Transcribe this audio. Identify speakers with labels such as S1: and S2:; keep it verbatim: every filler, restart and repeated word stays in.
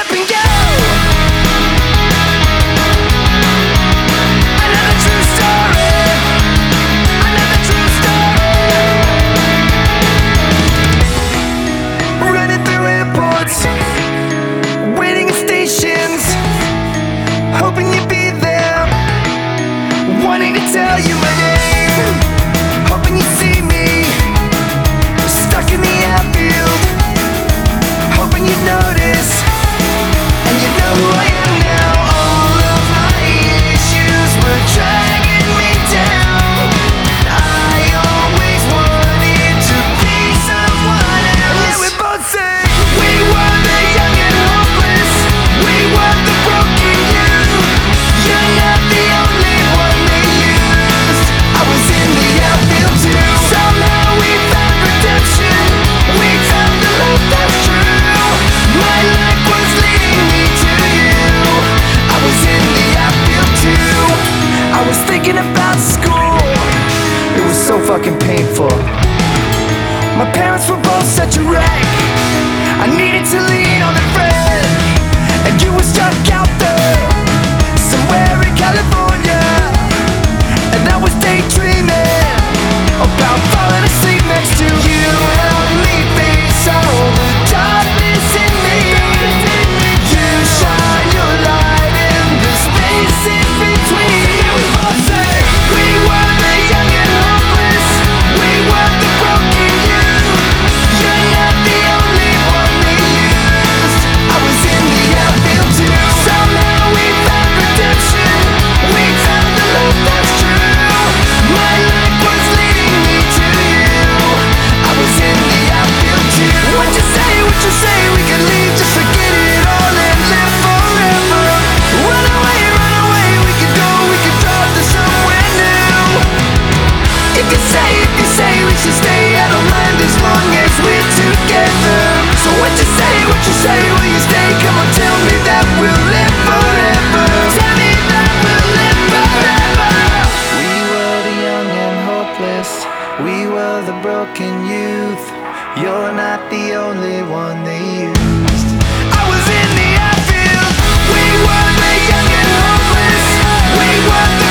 S1: up and go. Another true story, another true story. Running through airports, waiting at stations, hoping you'd be there, wanting to tell you my name, hoping you see me, stuck in the airfield, hoping you'd notice, and you know who I am now. All of my issues were dragging me down. I always wanted to be someone else. Yeah, we both say we were the young and hopeless, we were the broken youth. You're not the only one they used. I was in the airfield too. Somehow we found redemption, we found the love that's true. My life was leading me to you. I was in the airfield too. I was thinking about school, it was so fucking painful. My parents were both such a wreck, I needed to lean on a friend, and you were stuck out there somewhere in California, and I was daydreaming about falling asleep next to you. Help me face all the darkness in me. You shine your light in the space in between. We both say we were the young and hopeless, we were the broken youth. You're not the only one they used. I was in the airfield too. Somehow we found redemption, we found the love that's true. My life was leading me to you. I was in the airfield too. What you say, what you say, we could leave, just forget it all and live forever. Run away, run away, we could go, we could drive to somewhere new. If you say, if you say we should stay, I don't mind as long as we're together. So what you say, what you say, will you stay? Come on, tell me that we'll live forever. Tell me that we'll live forever. We were the young and hopeless, we were the broken youth. You're not the only one they used. I was in the airfield, we were the young and hopeless, we were the